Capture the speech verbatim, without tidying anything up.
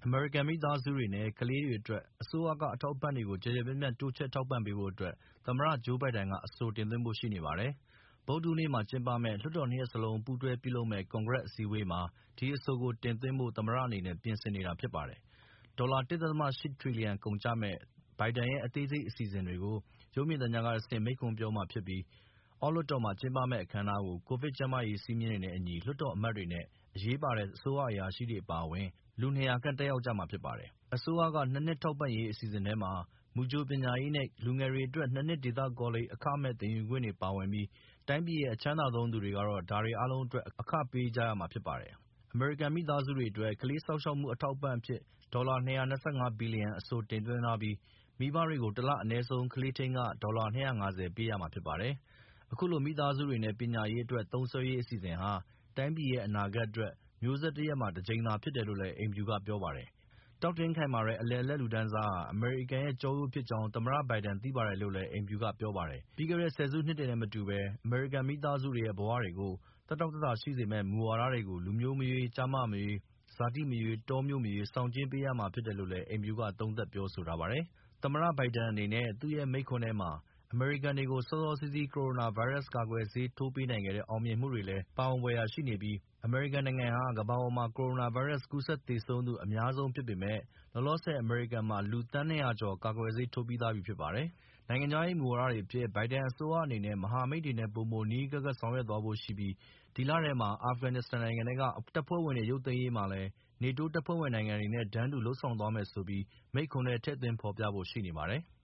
အမေရိကန်မိသားစုတွေနဲ့ကလေးတွေအတွက်အစိုးရကအထောက်အပံ့တွေကိုကျယ်ကျယ်ပြန့်ပြန့်တိုးချဲ့ထောက်ပံ့ပေးဖို့အတွက်သမ္မတ Joe Biden ကအဆိုတင်သွင်းဖို့ရှိနေပါတယ်။ ဗုဒ္ဓဟူးနေ့မှာကျင်းပမယ့်လွှတ်တော်နှစ်ရပ်စလုံးပူးတွဲပြုလုပ်မယ့် ကွန်ဂရက်အစည်းအဝေးမှာ ဒီအဆိုကိုတင်သွင်းဖို့သမ္မတအနေနဲ့ပြင်ဆင်နေတာဖြစ်ပါတယ်။ ဒေါ်လာ ၁.၈ ထရီလီယံကုန်ကျမယ့် Biden ရဲ့ အသေးစိတ်အစီအစဉ်တွေကို ရုပ်မြင်သံကြားကတဆင့် မိန့်ခွန်းပြောမှာဖြစ်ပြီး အောက်လွှတ်တော်မှာကျင်းပမယ့်အခမ်းအနားကို ကိုဗစ်ကျန်းမာရေးစည်းမျဉ်းတွေနဲ့အညီ လွှတ်တော်အမတ်တွေနဲ့ အရေးပါတဲ့အစိုးရအရာရှိတွေအပါအဝင် လူ ၂၀၀ ခန့်တက်ရောက်ကြမှာဖြစ်ပါတယ်။ အစိုးရက ၂ နှစ်ထောက်ပံ့ရေးအစီအစဉ်ထဲမှာ မူကြိုပညာရေးနဲ့ လူငယ်တွေအတွက် ၂ နှစ်ဒေသကောလိပ်အခမဲ့သင်ယူခွင့်တွေပါဝင်ပြီး တိုင်းပြည်ရဲ့အချမ်းသာဆုံးသူတွေကတော့ ဒါတွေအားလုံးအတွက် အခပေးကြရမှာဖြစ်ပါတယ်။ အမေရိကန်မိသားစုတွေအတွက် ကလေးစောင့်ရှောက်မှုအထောက်အပံ့အဖြစ် ဒေါ်လာ ၂၂၅ ဘီလီယံ အဆိုတင်သွင်းထားပြီး မိဘတွေကို တလအနည်းဆုံး ကလေးထိန်းခ ဒေါ်လာ ၂၅၀ ပေးရမှာဖြစ်ပါတယ်။ အခုလိုမိသားစုတွေနဲ့ပညာရေးအတွက်သုံးစွဲရေးအစီအစဉ်ဟာ တိုင်းပြည်ရဲ့အနာဂတ်အတွက် မျိုးဆက်တရပ်မှာတကြိမ်သာဖြစ်တယ်လို့လည်း အိမ်ဖြူကပြောပါတယ်။ တောင့်တင်းခိုင်မာတဲ့အလယ်အလတ်လူတန်းစားဟာ အမေရိကန်ရဲ့ကျောရိုးဖြစ်ကြောင်းသမ္မတ Biden သိပါတယ်လို့လည်း အိမ်ဖြူကပြောပါတယ်။ ပြီးခဲ့တဲ့ ဆယ်စုနှစ်တွေနဲ့မတူဘဲ အမေရိကန်မိသားစုတွေရဲ့ဘဝတွေကို သက်တောင့်သက်သာရှိစေမယ့် မူဝါဒတွေကို လူမျိုးမရွေး၊ ကျားမမရွေး၊ ဇာတိမရွေး၊ တောမြို့မရွေး ဆောင်ကျဉ်းပေးရမှာဖြစ်တယ်လို့လည်း အိမ်ဖြူက သုံးသပ်ပြောဆိုထားပါတယ်။ သမ္မတ Biden အနေနဲ့ သူ့ရဲ့မိန့်ခွန်းထဲမှာ အမေရိကန်တွေကို စောစောစီးစီး ကိုရိုနာဗိုင်းရပ်စ်ကာကွယ်ဆေးထိုးပေးနိုင်ခဲ့တဲ့အောင်မြင်မှုတွေလည်း ပါဝင်ဖွယ်ရာရှိနေပြီး အမေရိကန်နိုင်ငံဟာ ကမ္ဘာပေါ်မှာ ကိုရိုနာဗိုင်းရပ်စ်ကူးစက်သေဆုံးသူအများဆုံးဖြစ်ပေမယ့် လောလောဆယ်အမေရိကန်မှာ လူ သန်း ၂၀၀ ကျော် ကာကွယ်ဆေးထိုးပြီးသားဖြစ်ပါတယ်။ နိုင်ငံခြားရေးမူဝါဒတွေအဖြစ် Biden အစိုးရအနေနဲ့ မဟာမိတ်တွေနဲ့ ပိုမိုနီးနီးကပ်ကပ်ဆောင်ရွက်သွားဖို့ရှိပြီး ဒီလထဲမှာ အာဖဂန်နစ္စတန်နိုင်ငံထဲက တပ်ဖွဲ့ဝင်တွေရုပ်သိမ်းရေးမှာလည်း NATO တပ်ဖွဲ့ဝင်နိုင်ငံတွေနဲ့တန်းတူလုပ်ဆောင်သွားမယ်ဆိုပြီး မိန့်ခွန်းထဲထည့်သွင်းဖော်ပြဖို့ရှိနေပါတယ်။